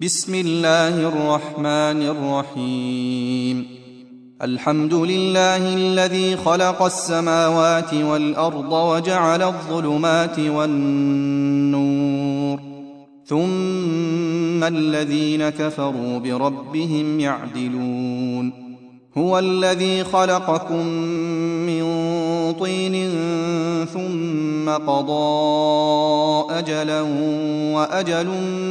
بسم الله الرحمن الرحيم. الحمد لله الذي خلق السماوات والأرض وجعل الظلمات والنور، ثم الذين كفروا بربهم يعدلون. هو الذي خلقكم من طين ثم قضى أجلا وأجل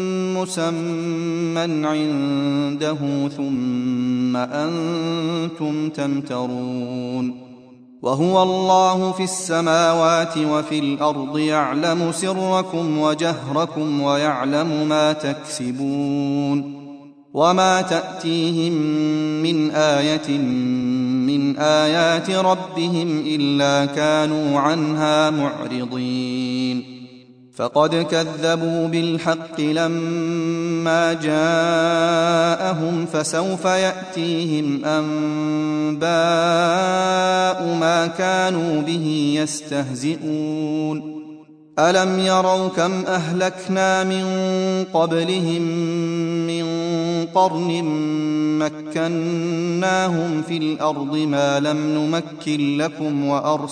مسمى عنده ثم أنتم تمترون. وهو الله في السماوات وفي الأرض يعلم سركم وجهركم ويعلم ما تكسبون. وما تأتيهم من آية من آيات ربهم إلا كانوا عنها معرضين. فقد كذبوا بالحق لما جاءهم، فسوف يأتيهم أنباء ما كانوا به يستهزئون. ألم يروا كم أهلكنا من قبلهم من قرن مكناهم في الأرض ما لم نمكن لكم،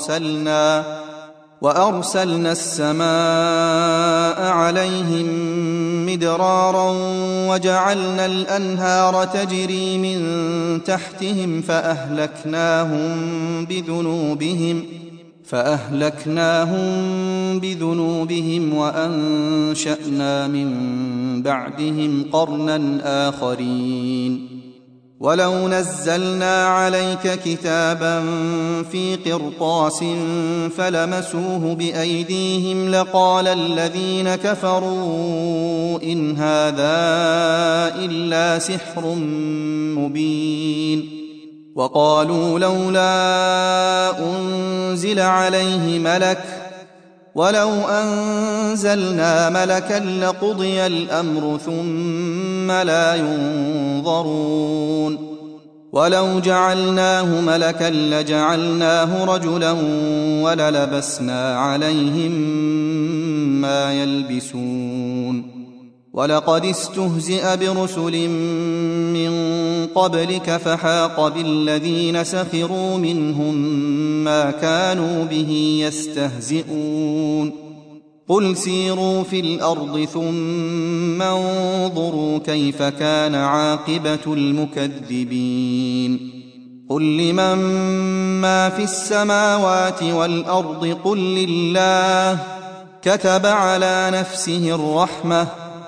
وأرسلنا السماء عليهم مدرارا وجعلنا الأنهار تجري من تحتهم فأهلكناهم بذنوبهم وأنشأنا من بعدهم قرنا آخرين. ولو نزلنا عليك كتابا في قرطاس فلمسوه بأيديهم لقال الذين كفروا إن هذا إلا سحر مبين. وقالوا لولا أنزل عليه ملك، ولو أنزلنا ملكا لقضي الأمر ثم لا ينظرون. ولو جعلناه ملكا لجعلناه رجلا وللبسنا عليهم ما يلبسون. ولقد استهزئ برسل من قبلك فحاق بالذين سخروا منهم ما كانوا به يستهزئون. قل سيروا في الأرض ثم انظروا كيف كان عاقبة المكذبين. قل لمن ما في السماوات والأرض قل لله، كتب على نفسه الرحمة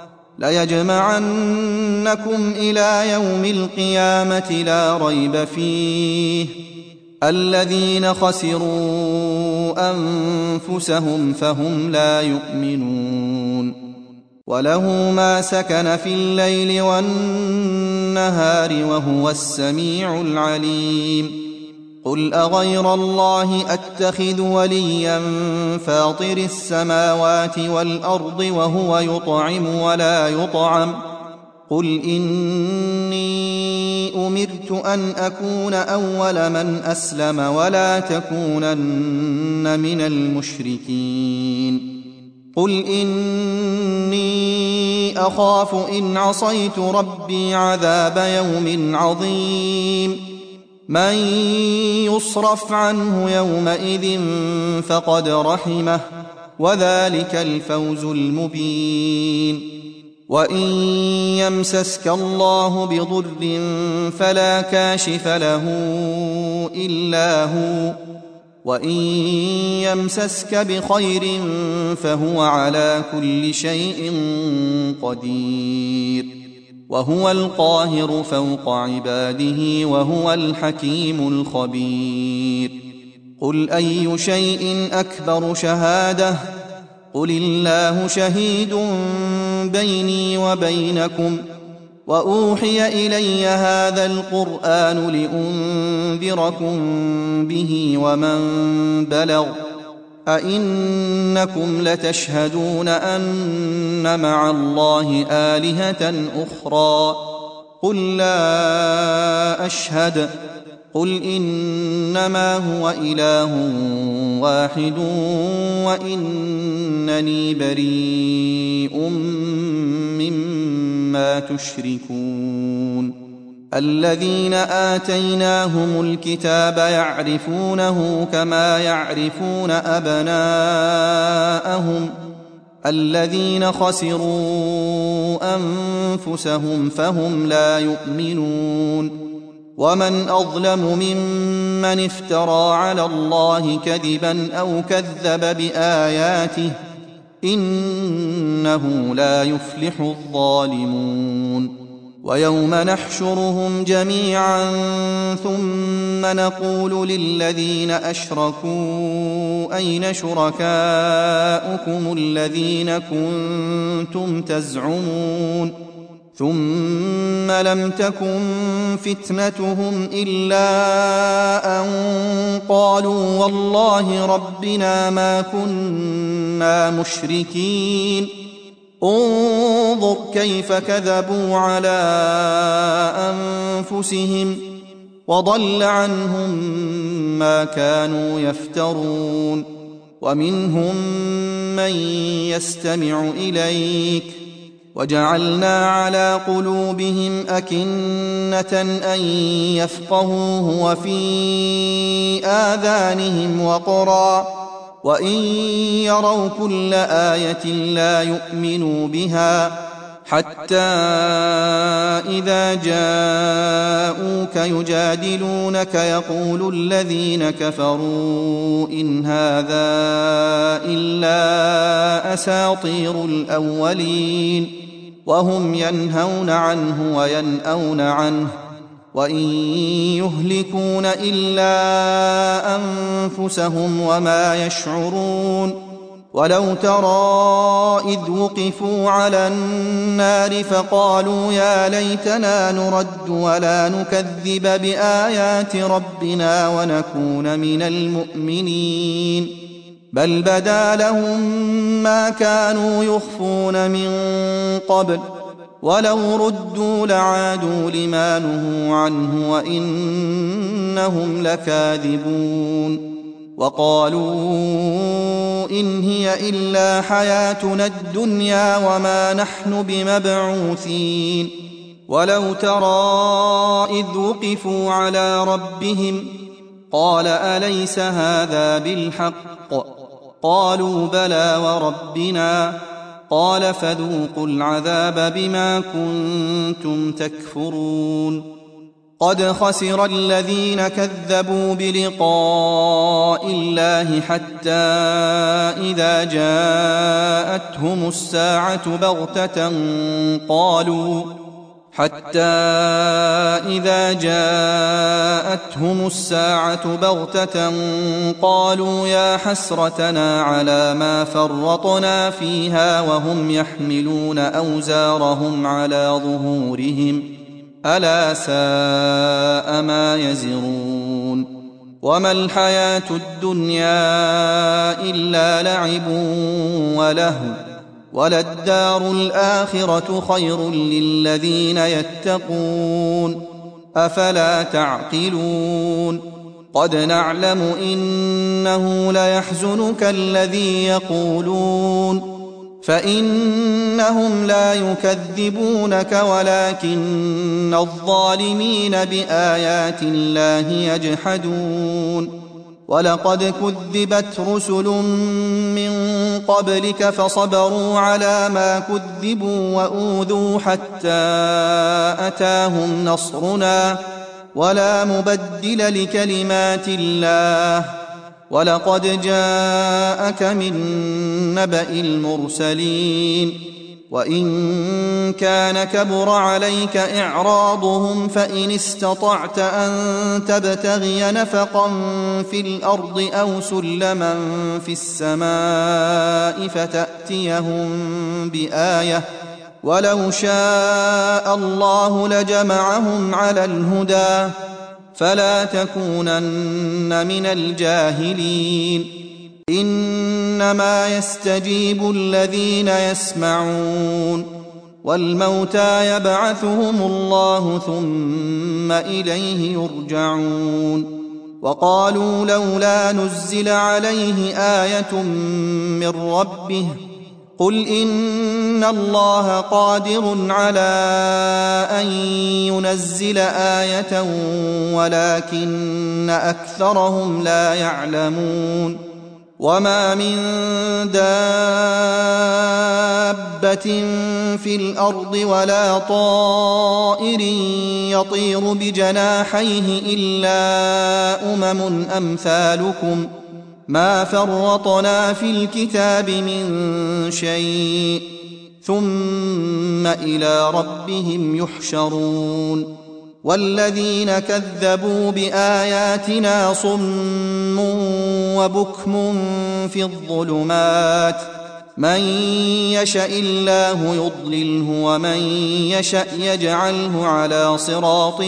ليجمعنكم إلى يوم القيامة لا ريب فيه. الذين خسروا أنفسهم فهم لا يؤمنون. وله ما سكن في الليل والنهار وهو السميع العليم. قل أغير الله أتخذ وليا فاطر السماوات والأرض وهو يطعم ولا يطعم؟ قل إني أمرت أن أكون أول من أسلم ولا تكونن من المشركين. قل إني أخاف إن عصيت ربي عذاب يوم عظيم. من يصرف عنه يومئذ فقد رحمه، وذلك الفوز المبين. وإن يمسسك الله بضر فلا كاشف له إلا هو، وإن يمسسك بخير فهو على كل شيء قدير. وهو القاهر فوق عباده وهو الحكيم الخبير. قل أي شيء أكبر شهادة؟ قل الله شهيد بيني وبينكم. وأوحي إلي هذا القرآن لأنذركم به ومن بلغ. أئنكم لتشهدون أن مع الله آلهة أخرى؟ قل لا أشهد. قل إنما هو إله واحد وإنني بريء مما ما تشركون الذين آتيناهم الكتاب يعرفونه كما يعرفون أبناءهم الذين خسروا أنفسهم فهم لا يؤمنون ومن أظلم ممن افترى على الله كذبا أو كذب بآياته إنه لا يفلح الظالمون ويوم نحشرهم جميعا ثم نقول للذين أشركوا أين شركاؤكم الذين كنتم تزعمون ثم لم تكن فتنتهم إلا أن قالوا والله ربنا ما كنا مشركين انظر كيف كذبوا على أنفسهم وضل عنهم ما كانوا يفترون ومنهم من يستمع إليك وجعلنا على قلوبهم أكنة أن يفقهوه وفي آذانهم وقرا وإن يروا كل آية لا يؤمنوا بها حتى إذا جاءوك يجادلونك يقول الذين كفروا إن هذا إلا أساطير الأولين وهم ينهون عنه وينأون عنه وإن يهلكون إلا أنفسهم وما يشعرون ولو ترى إذ وقفوا على النار فقالوا يا ليتنا نرد ولا نكذب بآيات ربنا ونكون من المؤمنين بل بدا لهم ما كانوا يخفون من قبل ولو ردوا لعادوا لما نهوا عنه وإنهم لكاذبون وقالوا إن هي إلا حياتنا الدنيا وما نحن بمبعوثين ولو ترى إذ وقفوا على ربهم قال أليس هذا بالحق قالوا بلى وربنا قال فذوقوا العذاب بما كنتم تكفرون قد خسر الذين كذبوا بلقاء الله حتى إذا جاءتهم الساعة بغتة قالوا يا حسرتنا على ما فرطنا فيها وهم يحملون أوزارهم على ظهورهم ألا ساء ما يزرون وما الحياة الدنيا إلا لعب ولهو وللدار الآخرة خير للذين يتقون أفلا تعقلون قد نعلم إنه ليحزنك الذي يقولون فإنهم لا يكذبونك ولكن الظالمين بآيات الله يجحدون ولقد كذبت رسل من قبلك فصبروا على ما كذبوا وأوذوا حتى أتاهم نصرنا ولا مبدل لكلمات الله ولقد جاءك من نبأ المرسلين وإن كان كبر عليك إعراضهم فإن استطعت أن تبتغي نفقا في الأرض أو سلما في السماء فتأتيهم بآية ولو شاء الله لجمعهم على الهدى فلا تكونن من الجاهلين إنما يستجيب الذين يسمعون والموتى يبعثهم الله ثم إليه يرجعون وقالوا لولا نزل عليه آية من ربه قل إن الله قادر على أن ينزل آية ولكن أكثرهم لا يعلمون وما من دابة في الأرض ولا طائر يطير بجناحيه إلا أمم أمثالكم ما فرطنا في الكتاب من شيء ثم إلى ربهم يحشرون والذين كذبوا بآياتنا صم وبكم في الظلمات من يشأ الله يضلله ومن يشأ يجعله على صراط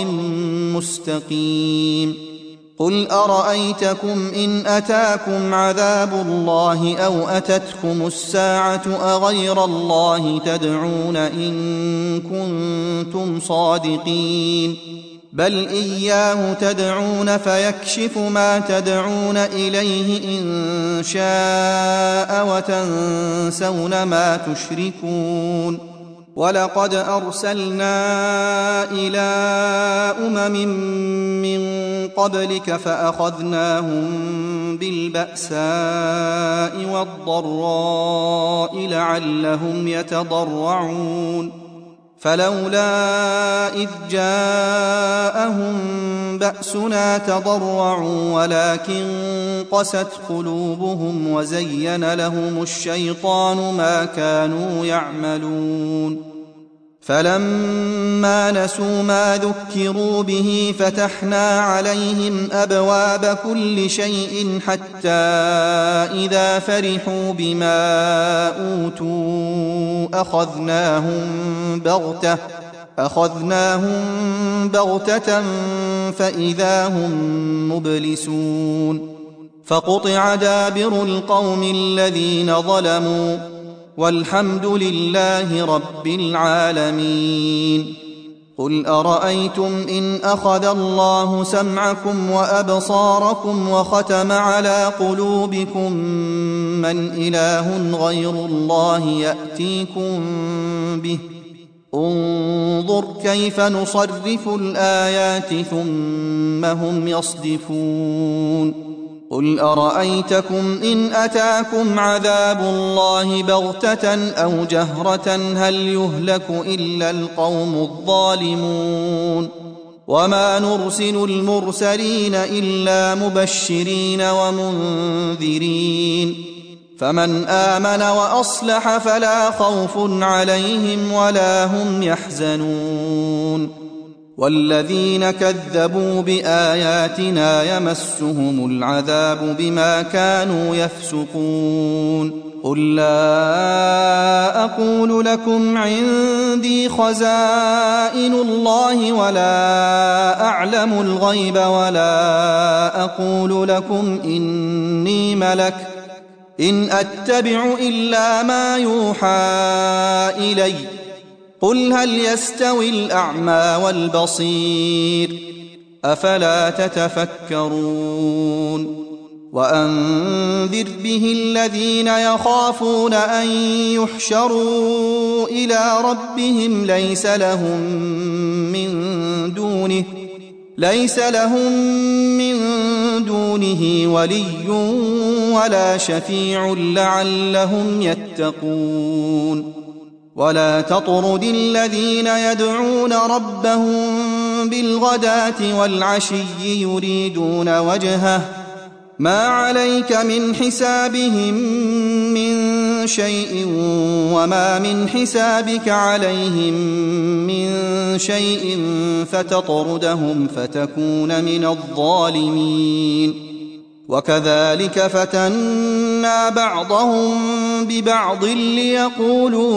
مستقيم قل أرأيتكم إن أتاكم عذاب الله أو أتتكم الساعة أغير الله تدعون إن كنتم صادقين بل إياه تدعون فيكشف ما تدعون إليه إن شاء وتنسون ما تشركون ولقد أرسلنا إلى أمم من قبلك فأخذناهم بالبأساء والضراء لعلهم يتضرعون فلولا إذ جاءهم بأسنا تضرعوا ولكن قست قلوبهم وزين لهم الشيطان ما كانوا يعملون فلما نسوا ما ذكروا به فتحنا عليهم أبواب كل شيء حتى إذا فرحوا بما أوتوا أخذناهم بغتة فإذا هم مبلسون فقطع دابر القوم الذين ظلموا والحمد لله رب العالمين قل أرأيتم إن أخذ الله سمعكم وأبصاركم وختم على قلوبكم من إله غير الله يأتيكم به انظر كيف نصرف الآيات ثم هم يصدفون قل أرأيتكم إن أتاكم عذاب الله بغتة أو جهرة هل يهلك إلا القوم الظالمون وما نرسل المرسلين إلا مبشرين ومنذرين فمن آمن وأصلح فلا خوف عليهم ولا هم يحزنون والذين كذبوا بآياتنا يمسهم العذاب بما كانوا يفسقون قل لا أقول لكم عندي خزائن الله ولا أعلم الغيب ولا أقول لكم إني ملك إن أتبع إلا ما يوحى إلي قل هل يستوي الأعمى والبصير أفلا تتفكرون وأنذر به الذين يخافون أن يحشروا إلى ربهم ليس لهم من دونه ولي ولا شفيع لعلهم يتقون ولا تطرد الذين يدعون ربهم بالغداة والعشي يريدون وجهه ما عليك من حسابهم من شيء وما من حسابك عليهم من شيء فتطردهم فتكون من الظالمين وكذلك فتنا بعضهم ببعض ليقولوا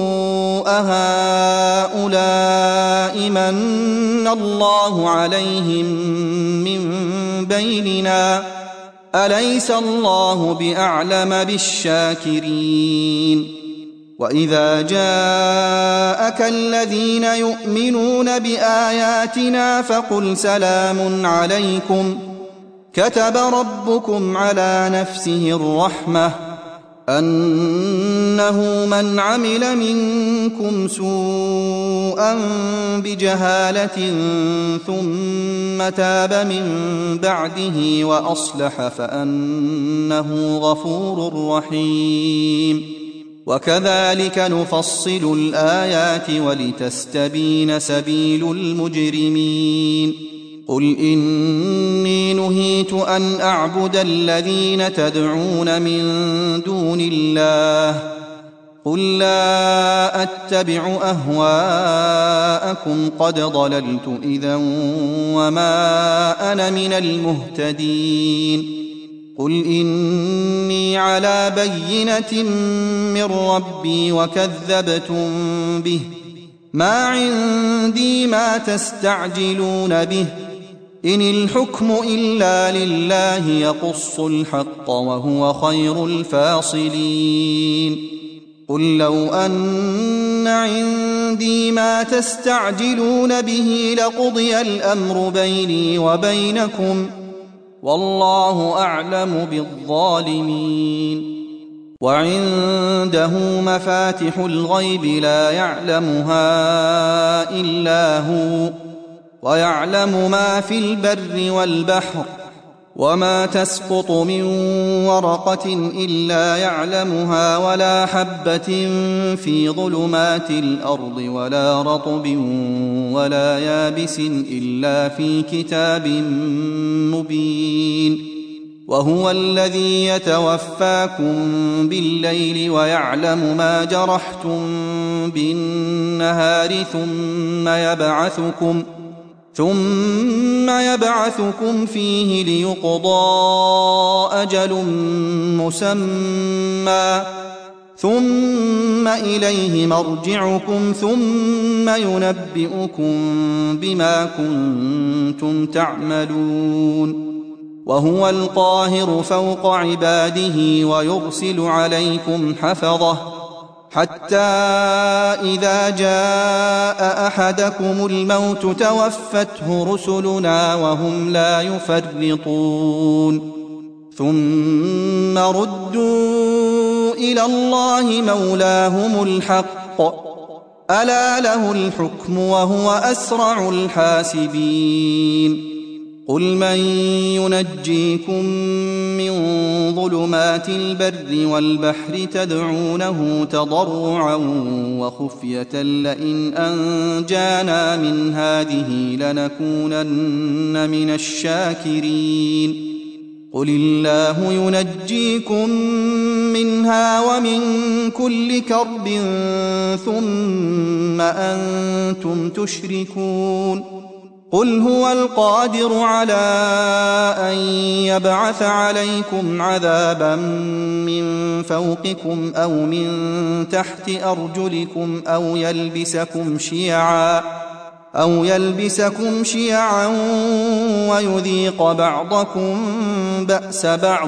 أهؤلاء من الله عليهم من بيننا أليس الله بأعلم بالشاكرين وإذا جاءك الذين يؤمنون بآياتنا فقل سلام عليكم كتب ربكم على نفسه الرحمة أنه من عمل منكم سوءا بجهالة ثم تاب من بعده وأصلح فأنه غفور رحيم. وكذلك نفصل الآيات ولتستبين سبيل المجرمين. قل إني نهيت أن أعبد الذين تدعون من دون الله قل لا أتبع أهواءكم قد ضللت إذا وما أنا من المهتدين. قل إني على بينة من ربي وكذبتم به ما عندي ما تستعجلون به إن الحكم إلا لله يقص الحق وهو خير الفاصلين. قل لو أن عندي ما تستعجلون به لقضي الأمر بيني وبينكم والله أعلم بالظالمين. وعنده مفاتح الغيب لا يعلمها إلا هو ويعلم ما في البر والبحر وما تسقط من ورقة إلا يعلمها ولا حبة في ظلمات الأرض ولا رطب ولا يابس إلا في كتاب مبين. وهو الذي يتوفاكم بالليل ويعلم ما جرحتم بالنهار ثم يبعثكم فيه ليقضى أجل مسمى ثم إليه مرجعكم ثم ينبئكم بما كنتم تعملون. وهو القاهر فوق عباده ويرسل عليكم حفظة حتى إذا جاء أحدكم الموت توفته رسلنا وهم لا يفرطون ثم ردوا إلى الله مولاهم الحق ألا له الحكم وهو أسرع الحاسبين. قل من ينجيكم من ظلمات البر والبحر تدعونه تضرعا وخفية لئن أنجانا من هذه لنكونن من الشاكرين. قل الله ينجيكم منها ومن كل كرب ثم أنتم تشركون. قل هو القادر على أن يبعث عليكم عذابا من فوقكم أو من تحت أرجلكم أو يلبسكم شيعا ويذيق بعضكم بأس بعض.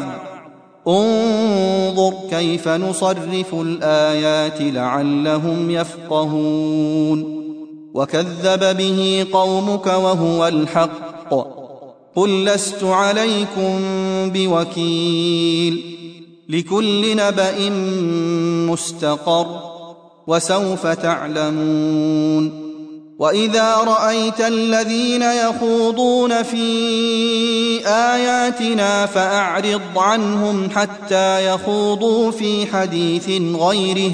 انظر كيف نصرف الآيات لعلهم يفقهون. وكذب به قومك وهو الحق قل لست عليكم بوكيل لكل نبأ مستقر وسوف تعلمون. وإذا رأيت الذين يخوضون في آياتنا فأعرض عنهم حتى يخوضوا في حديث غيره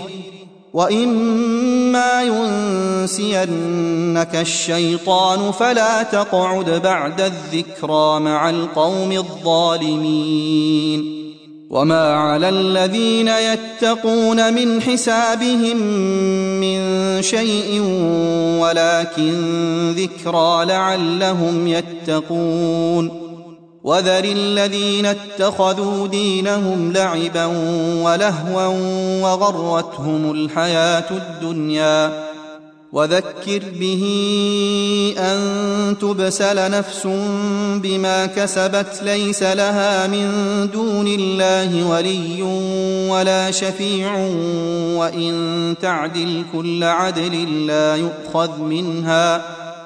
وإما ينسينك الشيطان فلا تقعد بعد الذكرى مع القوم الظالمين. وما على الذين يتقون من حسابهم من شيء ولكن ذكرى لعلهم يتقون. وذر الذين اتخذوا دينهم لعبا ولهوا وغرتهم الحياة الدنيا وذكر به أن تبسل نفس بما كسبت ليس لها من دون الله ولي ولا شفيع وإن تعدل كل عدل لا يؤخذ منها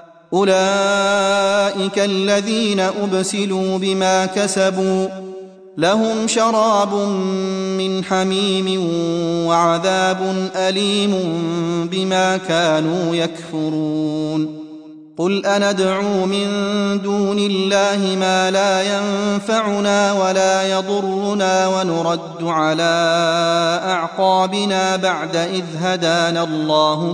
أولئك الذين أبسلوا بما كسبوا لهم شراب من حميم وعذاب أليم بما كانوا يكفرون قل أندعو من دون الله ما لا ينفعنا ولا يضرنا ونرد على أعقابنا بعد إذ هدانا الله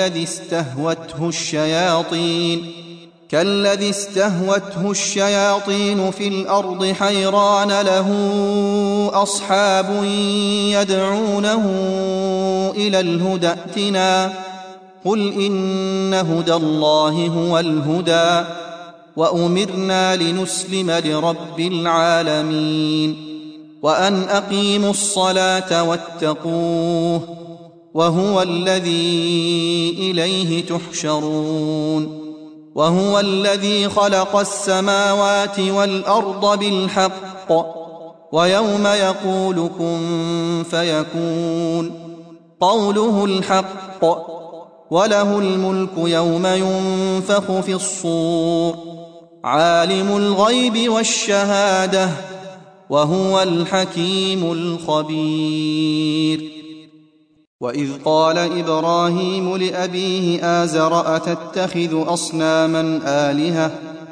كالذي استهوته الشياطين في الأرض حيران له أصحاب يدعونه إلى الهدى ائتنا قل إن هدى الله هو الهدى وأمرنا لنسلم لرب العالمين وأن أقيموا الصلاة واتقوه وهو الذي إليه تحشرون وهو الذي خلق السماوات والأرض بالحق ويوم يقول كن فيكون قوله الحق وله الملك يوم ينفخ في الصور عالم الغيب والشهادة وهو الحكيم الخبير وإذ قال إبراهيم لأبيه آزر أتتخذ أصناما آلهة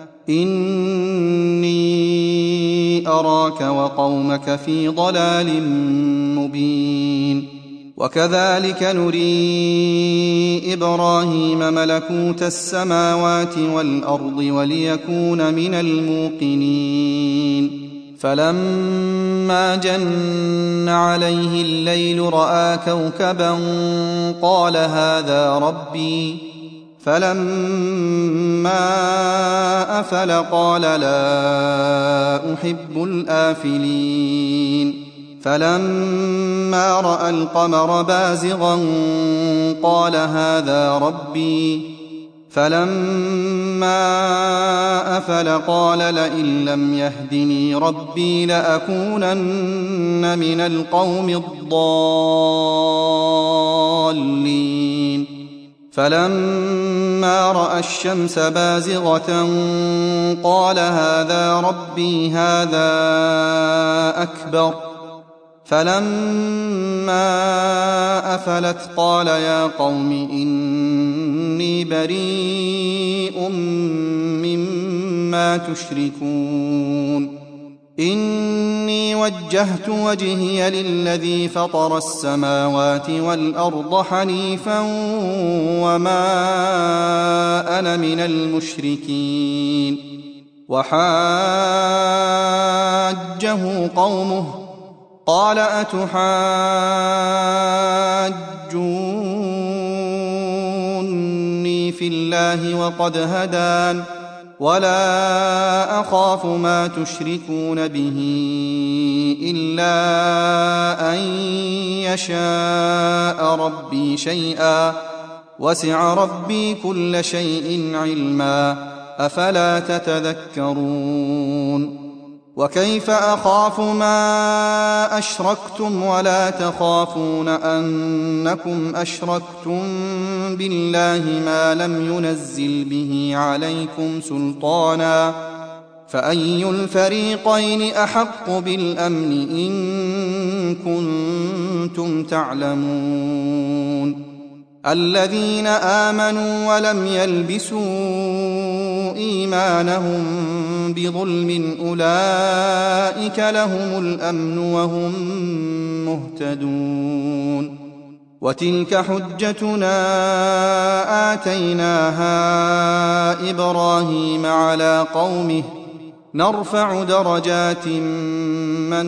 إني أراك وقومك في ضلال مبين وكذلك نري إبراهيم ملكوت السماوات والأرض وليكون من الموقنين فلما جن عليه الليل رأى كوكبا قال هذا ربي فلما أفل قال لا أحب الآفلين فلما رأى القمر بازغا قال هذا ربي فلما أفل قال لئن لم يهدني ربي لأكونن من القوم الضالين فلما رأى الشمس بازغة قال هذا ربي هذا أكبر فلما أفلت قال يا قوم إني بريء مما تشركون إني وجهت وجهي للذي فطر السماوات والأرض حنيفا وما أنا من المشركين وحاجه قومه قال أتحاجوني في الله وقد هدان ولا أخاف ما تشركون به إلا أن يشاء ربي شيئا وسع ربي كل شيء علما أفلا تتذكرون وكيف أخاف ما أشركتم ولا تخافون أنكم أشركتم بالله ما لم ينزل به عليكم سلطانا فأي الفريقين أحق بالأمن إن كنتم تعلمون الذين آمنوا ولم يلبسوا إيمانهم بظلم أولئك لهم الأمن وهم مهتدون وتلك حجتنا آتيناها إبراهيم على قومه نرفع درجات من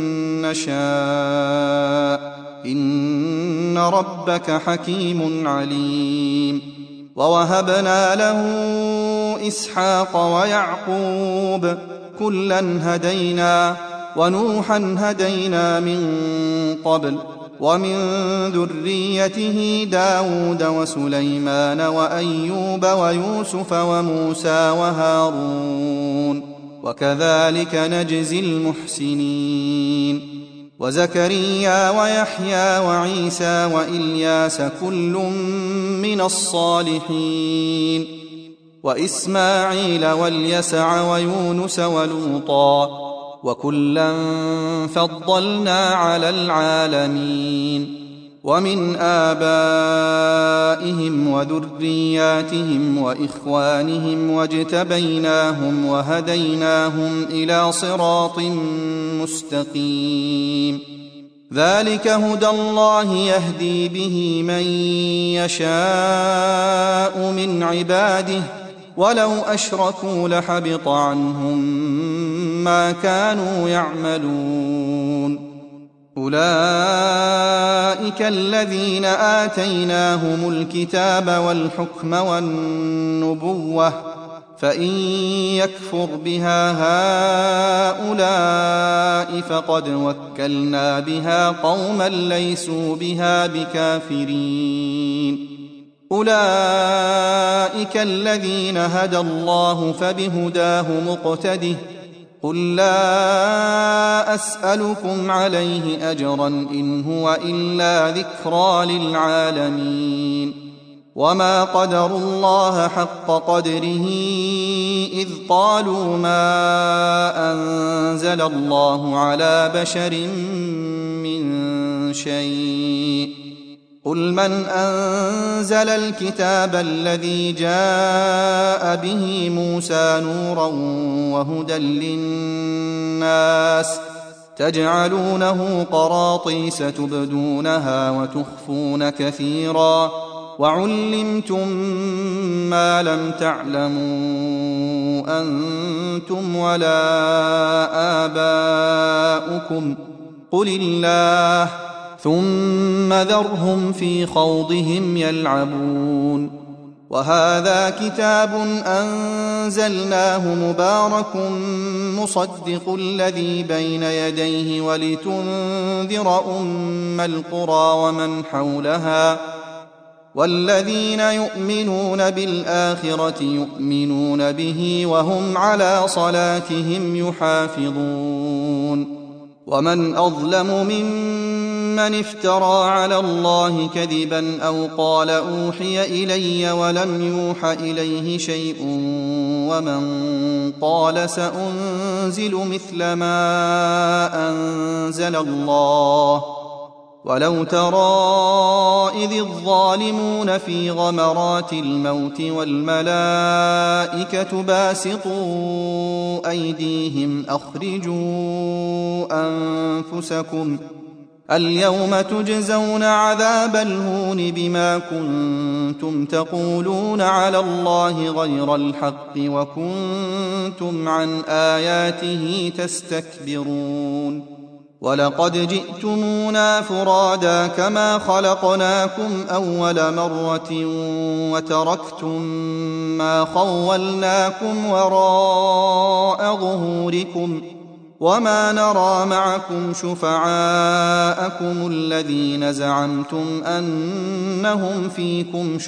نشاء إن ربك حكيم عليم ووهبنا له إسحاق ويعقوب كلا هدينا ونوحا هدينا من قبل ومن ذريته داود وسليمان وأيوب ويوسف وموسى وهارون وكذلك نجزي المحسنين وزكريا ويحيى وعيسى وإلياس كل من الصالحين وإسماعيل واليسع ويونس ولوطا وكلا فضلنا على العالمين ومن آبائهم وذرياتهم وإخوانهم واجتبيناهم وهديناهم إلى صراط مستقيم ذلك هدى الله يهدي به من يشاء من عباده ولو أشركوا لحبط عنهم ما كانوا يعملون أولئك الذين آتيناهم الكتاب والحكم والنبوة فإن يكفر بها هؤلاء فقد وكلنا بها قوما ليسوا بها بكافرين أولئك الذين هدى الله فبهداه مقتده قل لا أسألكم عليه أجرا إن هو إلا ذكرى للعالمين وما قدروا الله حق قدره إذ قالوا ما أنزل الله على بشر من شيء قل من أنزل الكتاب الذي جاء به موسى نورا وهدى للناس تجعلونه قراطيس تبدونها وتخفون كثيرا وعلمتم ما لم تعلموا أنتم ولا آباؤكم قل الله ثم ذرهم في خوضهم يلعبون وهذا كتاب أنزلناه مبارك مصدق الذي بين يديه ولتنذر أم القرى ومن حولها والذين يؤمنون بالآخرة يؤمنون به وهم على صلاتهم يحافظون ومن أظلم ممن افترى على الله كذبا أو قال أوحي إلي ولم يوح إليه شيء ومن قال سأنزل مثل ما أنزل الله ولو ترى إذ الظالمون في غمرات الموت والملائكة باسطوا أيديهم أخرجوا أنفسكم اليوم تجزون عذاب الهون بما كنتم تقولون على الله غير الحق وكنتم عن آياته تستكبرون ولقد جئتمونا فرادا كما خلقناكم أول مرة وتركتم ما خولناكم وراء ظهوركم وما نرى معكم شفعاءكم الذين زعمتم أنهم فيكم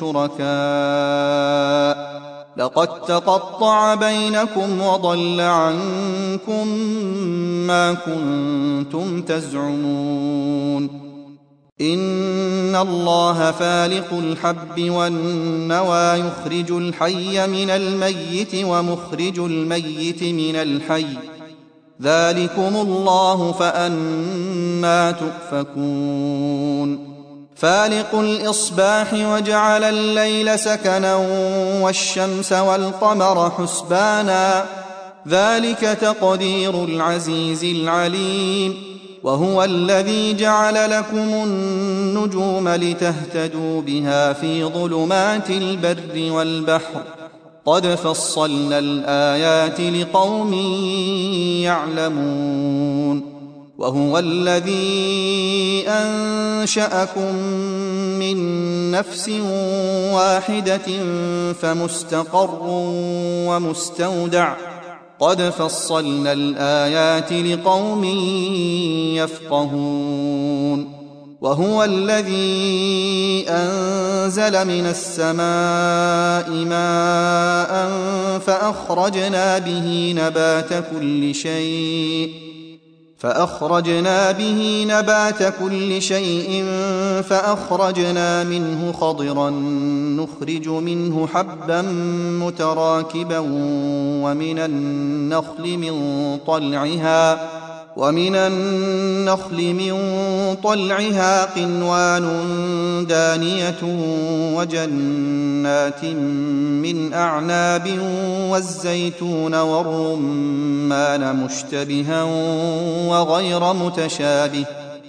شركاء لقد تقطع بينكم وضل عنكم ما كنتم تزعمون إن الله فالق الحب والنوى يخرج الحي من الميت ومخرج الميت من الحي ذلكم الله فأنى تؤفكون فالق الإصباح وجعل الليل سكنا والشمس والقمر حسبانا ذلك تقدير العزيز العليم وهو الذي جعل لكم النجوم لتهتدوا بها في ظلمات البر والبحر قد فصلنا الآيات لقوم يعلمون وهو الذي أنشأكم من نفس واحدة فمستقر ومستودع قد فصلنا الآيات لقوم يفقهون وهو الذي أنزل من السماء ماء فأخرجنا به نبات كل شيء فأخرجنا به نبات كل شيء فأخرجنا منه خضرا نخرج منه حبا متراكبا ومن النخل من طلعها قنوان دانية وجنات من أعناب والزيتون والرمان مشتبها وغير متشابه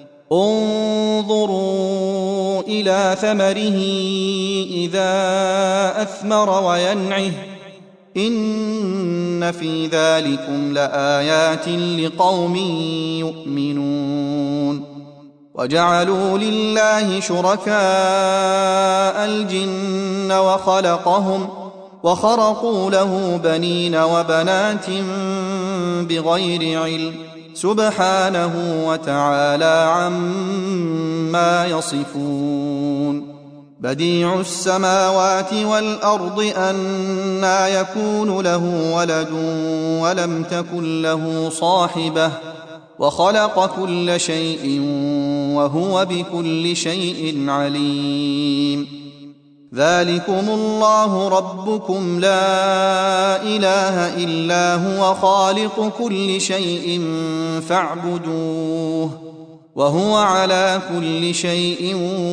انظروا إلى ثمره إذا أثمر وينعه إن في ذلكم لآيات لقوم يؤمنون وجعلوا لله شركاء الجن وخرقوا له بنين وبنات بغير علم سبحانه وتعالى عما يصفون بديع السماوات والأرض أنى يكون له ولد ولم تكن له صاحبة وخلق كل شيء وهو بكل شيء عليم ذلكم الله ربكم لا إله إلا هو خالق كل شيء فاعبدوه وهو على كل شيء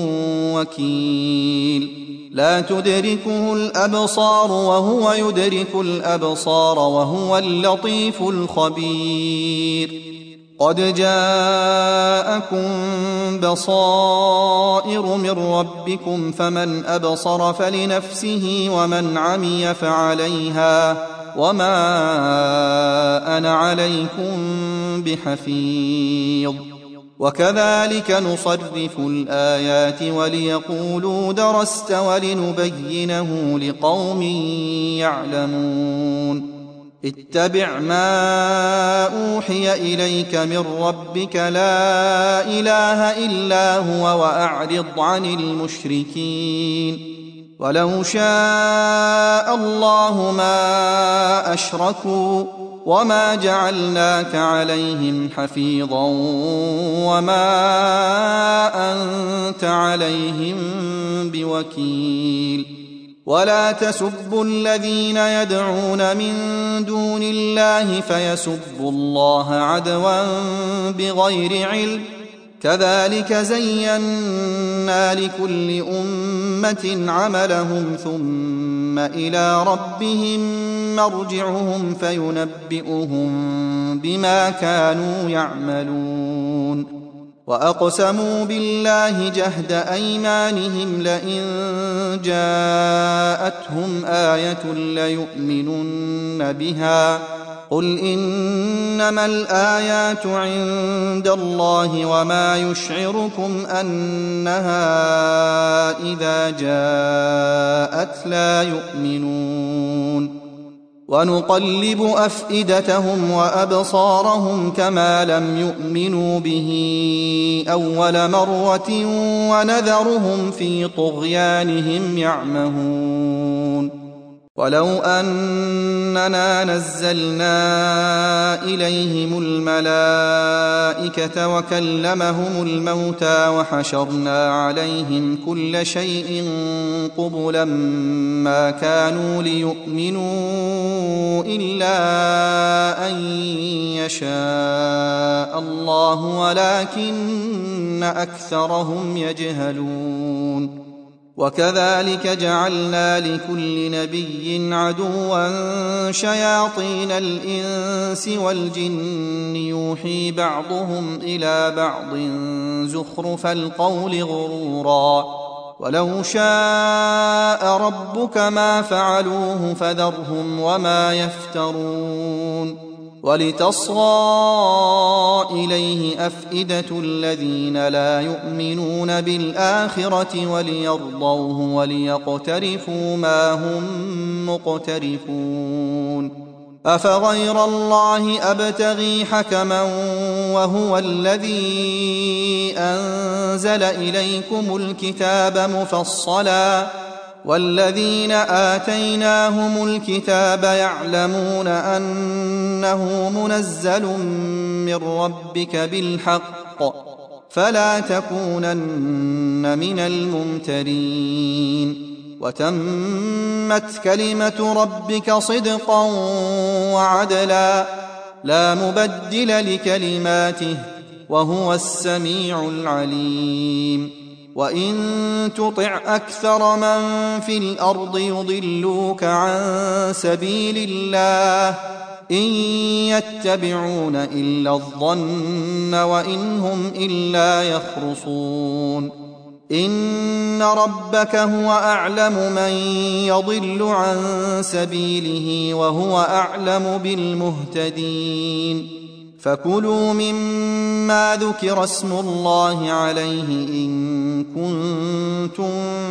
وكيل لا تدركه الأبصار وهو يدرك الأبصار وهو اللطيف الخبير قد جاءكم بصائر من ربكم فمن أبصر فلنفسه ومن عمي فعليها وما أنا عليكم بحفيظ وكذلك نصرف الآيات وليقولوا درست ولنبينه لقوم يعلمون اتبع ما أوحي إليك من ربك لا إله إلا هو وأعرض عن المشركين ولو شاء الله ما أشركوا وما جعلناك عليهم حفيظا وما أنت عليهم بوكيل ولا تسبوا الذين يدعون من دون الله فيسبوا الله عدوا بغير علم كذلك زينا لكل أمة عملهم ثم إلى ربهم مرجعهم فينبئهم بما كانوا يعملون وأقسموا بالله جهد أيمانهم لئن جاءتهم آية ليؤمنن بها قل إنما الآيات عند الله وما يشعركم أنها إذا جاءت لا يؤمنون ونقلب أفئدتهم وأبصارهم كما لم يؤمنوا به أول مرة ونذرهم في طغيانهم يعمهون ولو أننا نزلنا إليهم الملائكة وكلمهم الموتى وحشرنا عليهم كل شيء قبلا ما كانوا ليؤمنوا إلا أن يشاء الله ولكن أكثرهم يجهلون وكذلك جعلنا لكل نبي عدوا شياطين الإنس والجن يوحي بعضهم إلى بعض زخرف القول غرورا ولو شاء ربك ما فعلوه فذرهم وما يفترون ولتصغى إليه أفئدة الذين لا يؤمنون بالآخرة وليرضوه وليقترفوا ما هم مقترفون أفغير الله أبتغي حكما وهو الذي أنزل إليكم الكتاب مفصلا والذين آتيناهم الكتاب يعلمون أنه منزل من ربك بالحق فلا تكونن من الممترين وتمت كلمة ربك صدقا وعدلا لا مبدل لكلماته وهو السميع العليم وإن تطع أكثر من في الأرض يضلوك عن سبيل الله إن يتبعون إلا الظن وإن هم إلا يخرصون إن ربك هو أعلم من يضل عن سبيله وهو أعلم بالمهتدين فكلوا مما ذكر اسم الله عليه إن كنتم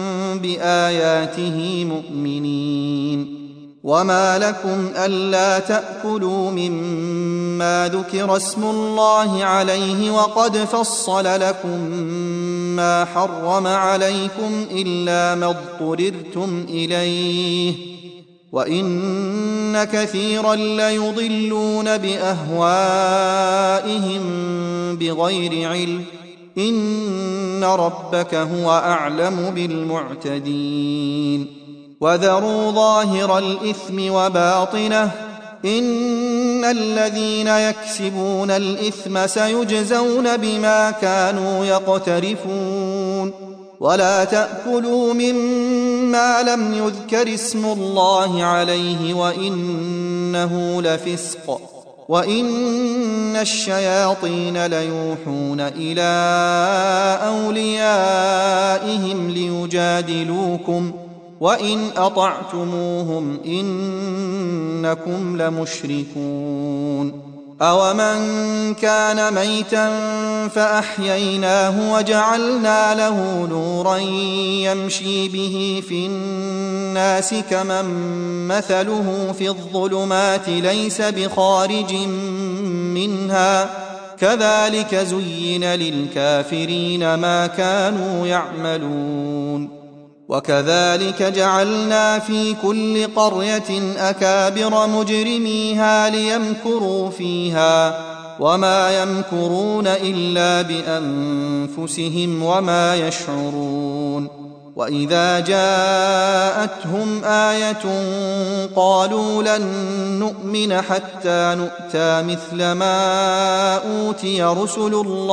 بآياته مؤمنين وما لكم ألا تأكلوا مما ذكر اسم الله عليه وقد فصل لكم ما حرم عليكم إلا ما اضطررتم إليه وإن كثيرا ليضلون بأهوائهم بغير علم إن ربك هو أعلم بالمعتدين وذروا ظاهر الإثم وباطنه إن الذين يكسبون الإثم سيجزون بما كانوا يقترفون ولا تأكلوا مما لم يذكر اسم الله عليه وإنه لفسق وإن الشياطين ليوحون إلى أوليائهم ليجادلوكم وإن أطعتموهم إنكم لمشركون أومن كان ميتا فأحييناه وجعلنا له نورا يمشي به في الناس كمن مثله في الظلمات ليس بخارج منها كذلك زين للكافرين ما كانوا يعملون وكذلك جعلنا في كل قرية أكابر مجرميها ليمكروا فيها وما يمكرون إلا بأنفسهم وما يشعرون وإذا جاءتهم آية قالوا لن نؤمن حتى نؤتى مثل ما أوتي رسل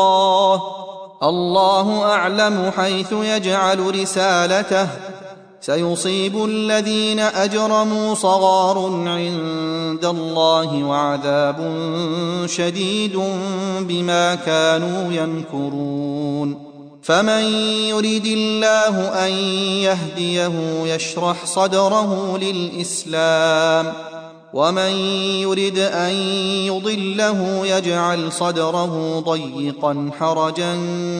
الله أعلم حيث يجعل رسالته سيصيب الذين أجرموا صغار عند الله وعذاب شديد بما كانوا يمكرون فمن يريد الله أن يهديه يشرح صدره للإسلام ومن يرد أن يضله يجعل صدره ضيقا حرجا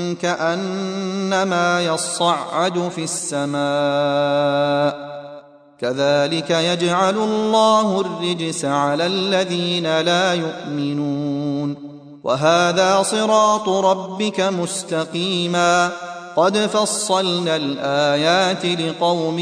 كأنما يصعد في السماء كذلك يجعل الله الرجس على الذين لا يؤمنون وهذا صراط ربك مستقيما قد فصلنا الآيات لقوم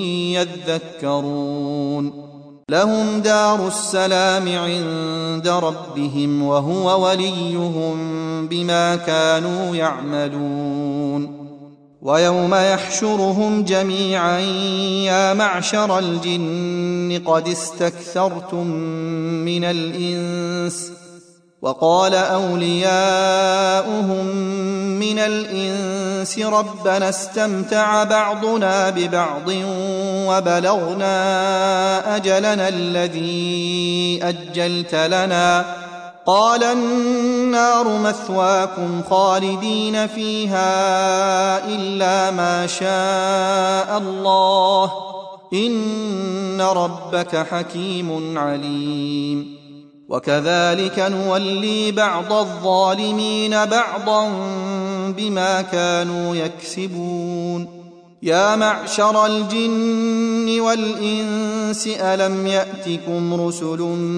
يذكرون لهم دار السلام عند ربهم وهو وليهم بما كانوا يعملون ويوم يحشرهم جميعا يا معشر الجن قد استكثرتم من الإنس وقال أولياؤهم من الإنس ربنا استمتع بعضنا ببعض وبلغنا أجلنا الذي أجلت لنا قال النار مثواكم خالدين فيها إلا ما شاء الله إن ربك حكيم عليم وكذلك نولي بعض الظالمين بعضا بما كانوا يكسبون يا معشر الجن والإنس ألم يأتكم رسل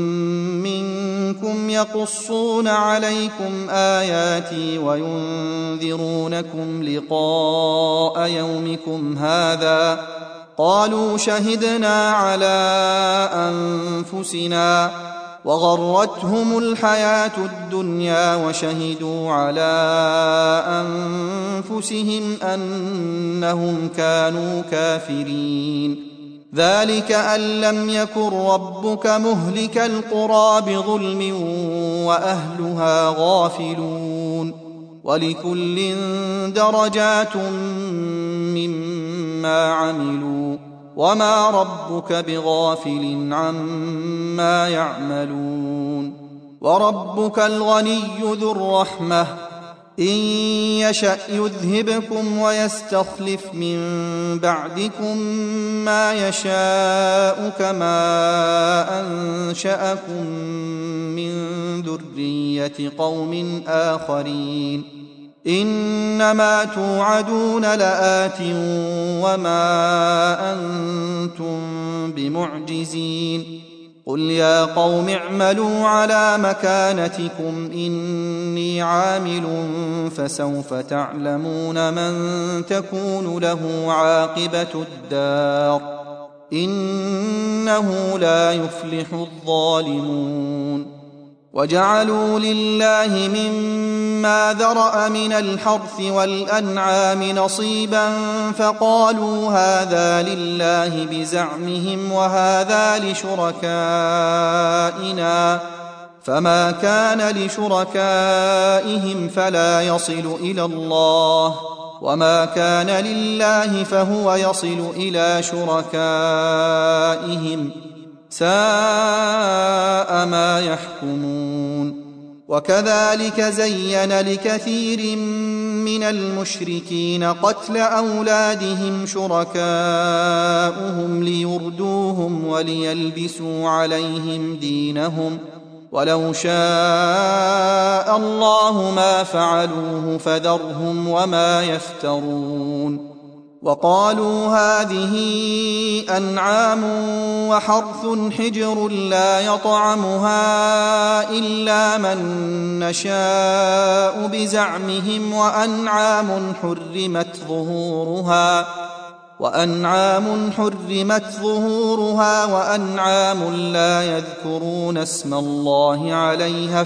منكم يقصون عليكم آياتي وينذرونكم لقاء يومكم هذا قالوا شهدنا على أنفسنا وغرتهم الحياة الدنيا وشهدوا على أنفسهم أنهم كانوا كافرين. ذلك أن لم يكن ربك مهلك القرى بظلم وأهلها غافلون. ولكل درجات مما عملوا وما ربك بغافل عما يعملون. وربك الغني ذو الرحمة إن يشأ يذهبكم ويستخلف من بعدكم ما يشاء كما أنشأكم من ذرية قوم آخرين. إنما توعدون لآت وما أنتم بمعجزين. قل يا قوم اعملوا على مكانتكم إني عامل فسوف تعلمون من تكون له عاقبة الدار إنه لا يفلح الظالمون. وجعلوا لله مما ذرأ من الحرث والأنعام نصيبا فقالوا هذا لله بزعمهم وهذا لشركائنا فما كان لشركائهم فلا يصل إلى الله وما كان لله فهو يصل إلى شركائهم ساء ما يحكمون. وكذلك زين لكثير من المشركين قتل أولادهم شركاؤهم ليردوهم وليلبسوا عليهم دينهم ولو شاء الله ما فعلوه فذرهم وما يفترون. وقالوا هذه أنعام وحرث حجر لا يطعمها إلا من نشاء بزعمهم وأنعام حرمت ظهورها وأنعام لا يذكرون اسم الله عليها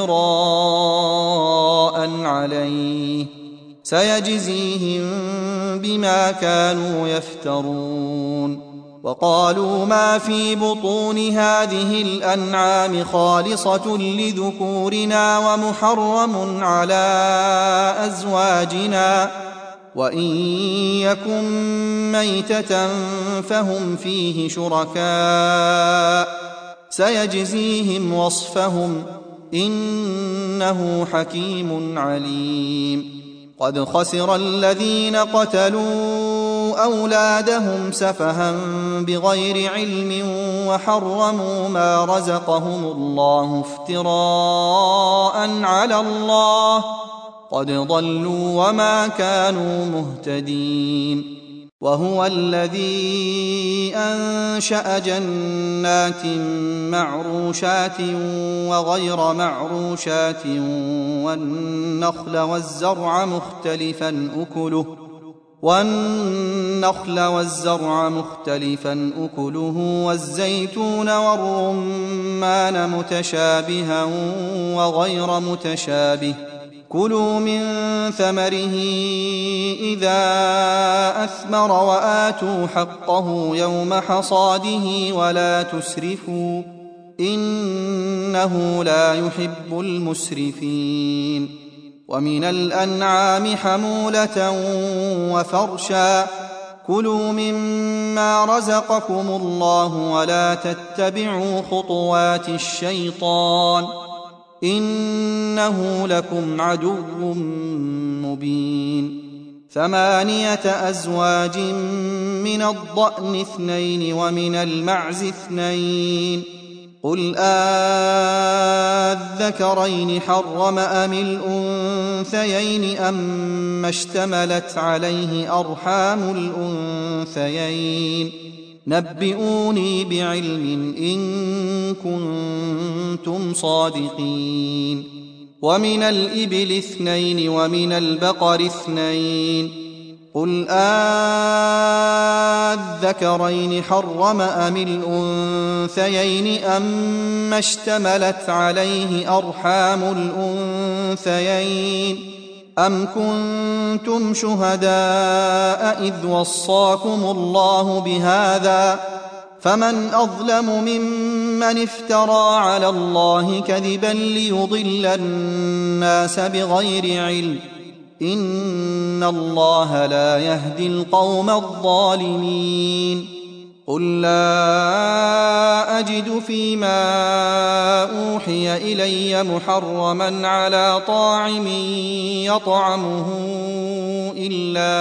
افتراء عليه سيجزيهم بما كانوا يفترون. وقالوا ما في بطون هذه الأنعام خالصة لذكورنا ومحرم على أزواجنا وإن يكن ميتة فهم فيه شركاء سيجزيهم وصفهم إنه حكيم عليم. قد خسر الذين قتلوا أولادهم سفها بغير علم وحرموا ما رزقهم الله افتراء على الله قد ضلوا وما كانوا مهتدين. وهو الذي أنشأ جنات معروشات وغير معروشات والنخل والزرع مختلفا أكله والزيتون والرمان متشابها وغير متشابه كلوا من ثمره إذا أثمر وآتوا حقه يوم حصاده ولا تسرفوا إنه لا يحب المسرفين. ومن الأنعام حمولة وفرشا كلوا مما رزقكم الله ولا تتبعوا خطوات الشيطان إنه لكم عدو مبين. 8 أزواج من الضأن 2 ومن المعز 2 قل أذكرين حرم أم الأنثيين أما اشتملت عليه أرحام الأنثيين نبئوني بعلم إن كنتم صادقين. ومن الإبل 2 ومن البقر 2 قل أذكرين حرم أم الأنثيين أما اشتملت عليه أرحام الأنثيين أم كنتم شهداء إذ وصاكم الله بهذا فمن أظلم ممن افترى على الله كذبا ليضل الناس بغير علم إن الله لا يهدي القوم الظالمين قل لا أجد فيما أوحي إلي محرما على طاعم يطعمه إلا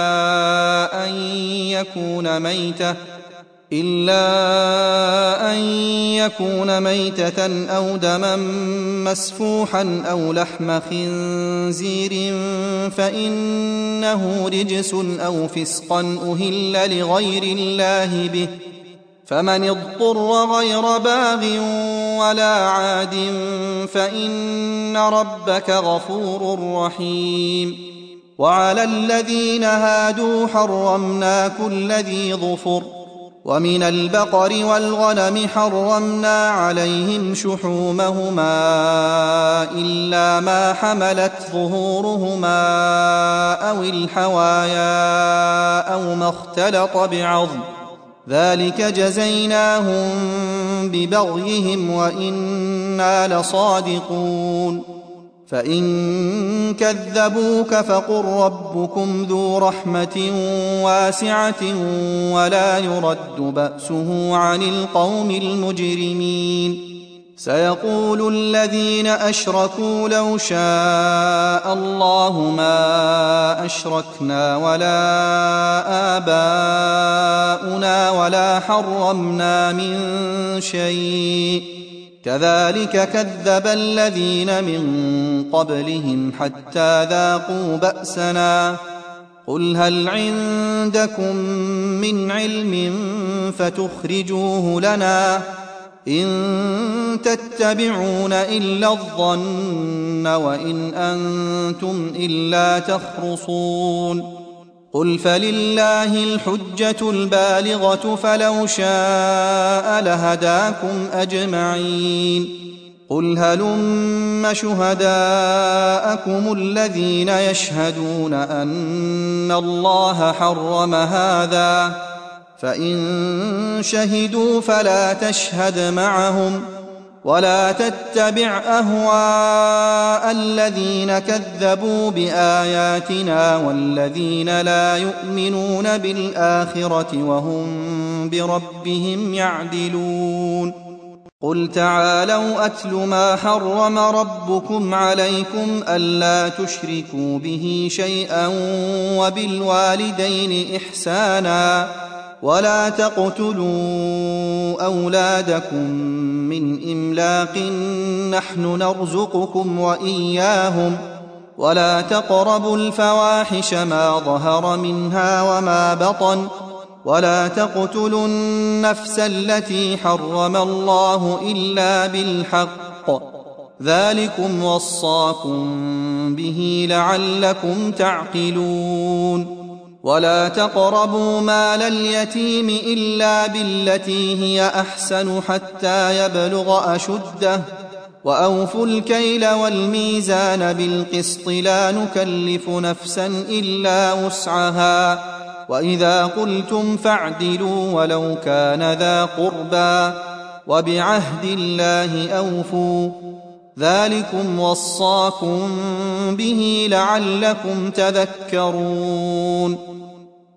أن يكون ميتة أو دما مسفوحا أو لحم خنزير فإنه رجس أو فسقا أهل لغير الله به فمن اضطر غير باغ ولا عاد فإن ربك غفور رحيم وعلى الذين هادوا حرمنا كل ذي ظفر ومن البقر والغنم حرمنا عليهم شحومهما إلا ما حملت ظهورهما أو الحوايا أو ما اختلط بعظم ذلك جزيناهم ببغيهم وإنا لصادقون فإن كذبوك فقل ربكم ذو رحمة واسعة ولا يرد بأسه عن القوم المجرمين سيقول الذين أشركوا لو شاء الله ما أشركنا ولا آباؤنا ولا حرمنا من شيء كذلك كذب الذين من قبلهم حتى ذاقوا بأسنا قل هل عندكم من علم فتخرجوه لنا إن تتبعون إلا الظن وإن أنتم إلا تخرصون قل فلله الحجة البالغة فلو شاء لهداكم أجمعين قل هلم شهداءكم الذين يشهدون أن الله حرم هذا فإن شهدوا فلا تشهد معهم ولا تتبع أهواء الذين كذبوا بآياتنا والذين لا يؤمنون بالآخرة وهم بربهم يعدلون قل تعالوا أتل ما حرم ربكم عليكم ألا تشركوا به شيئا وبالوالدين إحسانا ولا تقتلوا أولادكم من إملاق نحن نرزقكم وإياهم ولا تقربوا الفواحش ما ظهر منها وما بطن ولا تقتلوا النفس التي حرم الله إلا بالحق ذلكم وصاكم به لعلكم تعقلون ولا تقربوا مال اليتيم إلا بالتي هي أحسن حتى يبلغ أشده وأوفوا الكيل والميزان بالقسط لا نكلف نفسا إلا وسعها وإذا قلتم فاعدلوا ولو كان ذا قربى وبعهد الله أوفوا ذلكم وصاكم به لعلكم تذكرون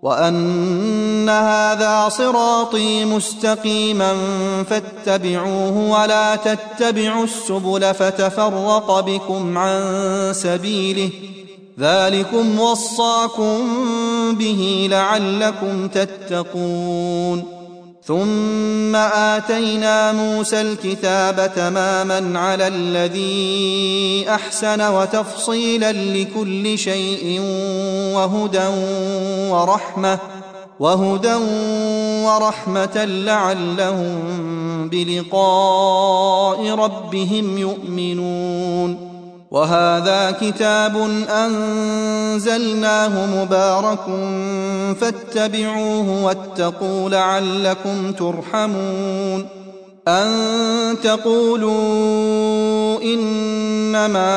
وأن هذا صراطي مستقيما فاتبعوه ولا تتبعوا السبل فتفرق بكم عن سبيله ذلكم وصاكم به لعلكم تتقون ثم آتينا موسى الكتاب تماما على الذي أحسن وتفصيلا لكل شيء وهدى ورحمة لعلهم بلقاء ربهم يؤمنون وهذا كتاب أنزلناه مبارك فاتبعوه واتقوا لعلكم ترحمون أن تقولوا إنما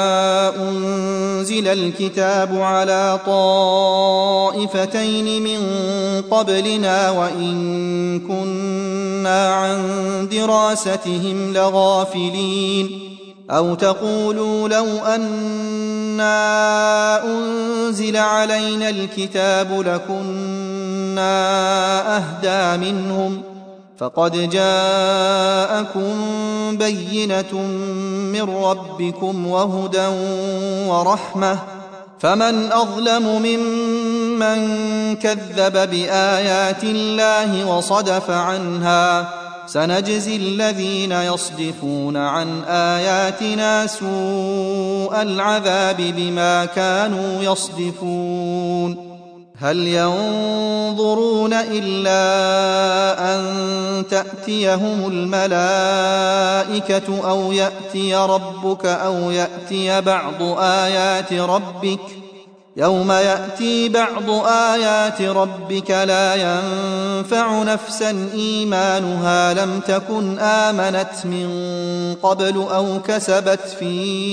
أنزل الكتاب على طائفتين من قبلنا وإن كنا عن دراستهم لغافلين أو تقولوا لو أنا أنزل علينا الكتاب لكنا أهدى منهم فقد جاءكم بينة من ربكم وهدى ورحمة فمن أظلم ممن كذب بآيات الله وصدف عنها سنجزي الذين يصدفون عن آياتنا سوء العذاب بما كانوا يصدفون هل ينظرون إلا أن تأتيهم الملائكة أو يأتي ربك أو يأتي بعض آيات ربك يوم يأتي بعض آيات ربك لا ينفع نفسا إيمانها لم تكن آمنت من قبل أو كسبت في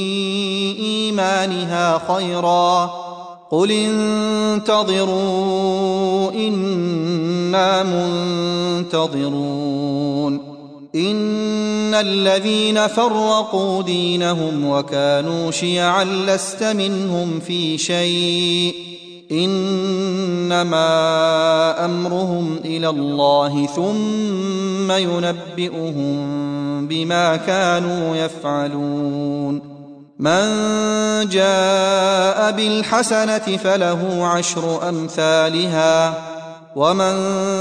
إيمانها خيرا قل انتظروا إنا منتظرون إن الذين فرقوا دينهم وكانوا شيعا لست منهم في شيء إنما أمرهم إلى الله ثم ينبئهم بما كانوا يفعلون من جاء بالحسنة فله 10 أمثالها ومن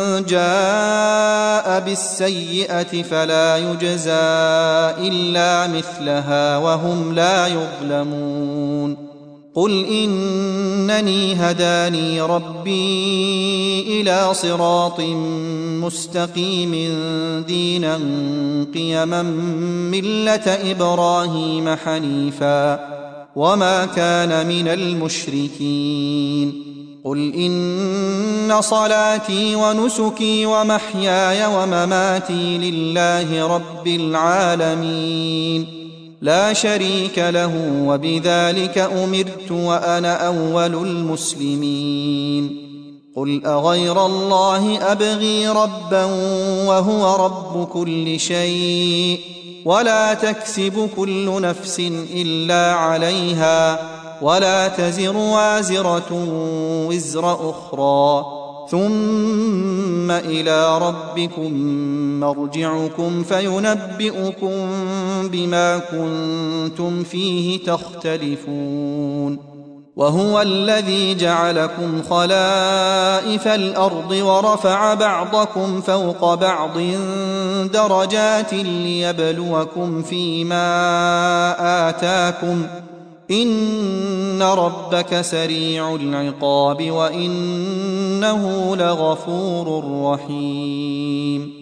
جاء بالسيئة فلا يجزى إلا مثلها وهم لا يظلمون قل إنني هداني ربي إلى صراط مستقيم دينا قيما ملة إبراهيم حنيفا وما كان من المشركين قل إن صلاتي ونسكي ومحياي ومماتي لله رب العالمين لا شريك له وبذلك أمرت وأنا أول المسلمين قل أغير الله أبغي ربا وهو رب كل شيء ولا تكسب كل نفس إلا عليها ولا تزر وازرة وزر أخرى ثم إلى ربكم مرجعكم فينبئكم بما كنتم فيه تختلفون وهو الذي جعلكم خلائف الأرض ورفع بعضكم فوق بعض درجات ليبلوكم فيما آتاكم إن ربك سريع العقاب وإنه لغفور رحيم